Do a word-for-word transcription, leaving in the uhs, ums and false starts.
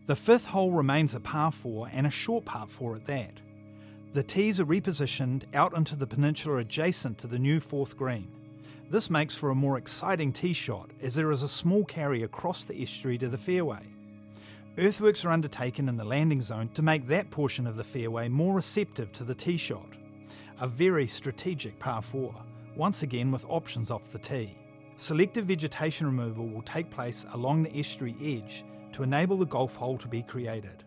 The fifth hole remains a par four and a short par four at that. The tees are repositioned out into the peninsula adjacent to the new fourth green. This makes for a more exciting tee shot as there is a small carry across the estuary to the fairway. Earthworks are undertaken in the landing zone to make that portion of the fairway more receptive to the tee shot. A very strategic par four, once again with options off the tee. Selective vegetation removal will take place along the estuary edge to enable the golf hole to be created.